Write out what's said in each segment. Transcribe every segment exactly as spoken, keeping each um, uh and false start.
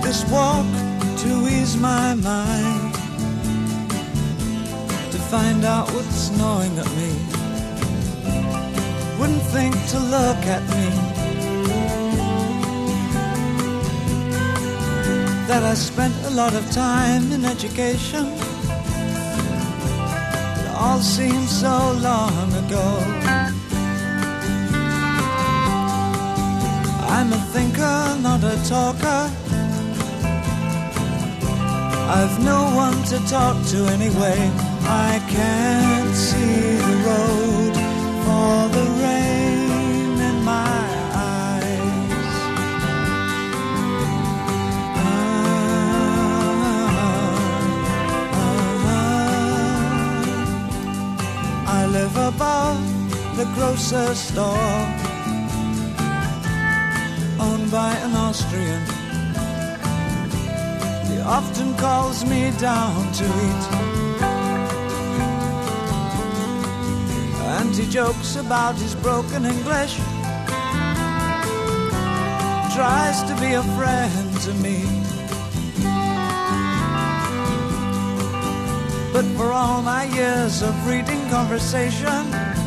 this walk to ease my mind, to find out what's gnawing at me. Wouldn't think to look at me that I spent a lot of time in education. It all seems so long ago. I'm a thinker, not a talker. I've no one to talk to anyway. I can't see the road for the rain in my eyes. Ah, ah, ah. I live above the grocer's store, owned by an Austrian. He often calls me down to eat, and he jokes about his broken English, tries to be a friend to me. But for all my years of reading conversation,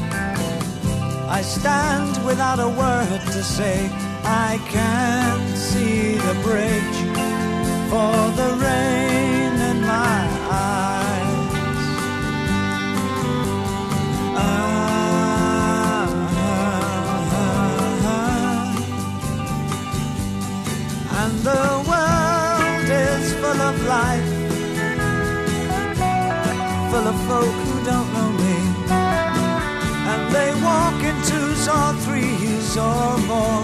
I stand without a word to say. I can't see the bridge for the rain in my eyes. Ah, ah, ah. And the world is full of life, full of folk who don't know me, and they walk in twos or threes or more,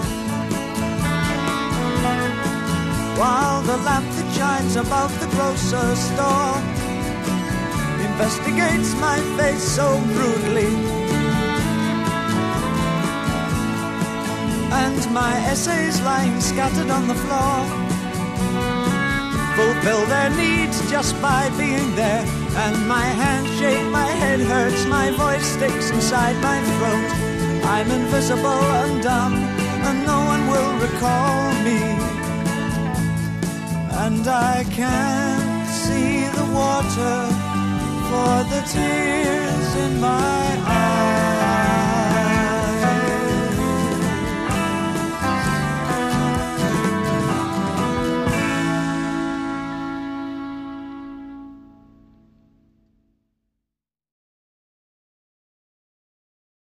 while the lamp that shines above the grocer's store investigates my face so brutally, and my essays lying scattered on the floor fulfill their needs just by being there. And my hands shake, my head hurts, my voice sticks inside my throat. I'm invisible and dumb, and no one will recall me. And I can't see the water for the tears in my eyes.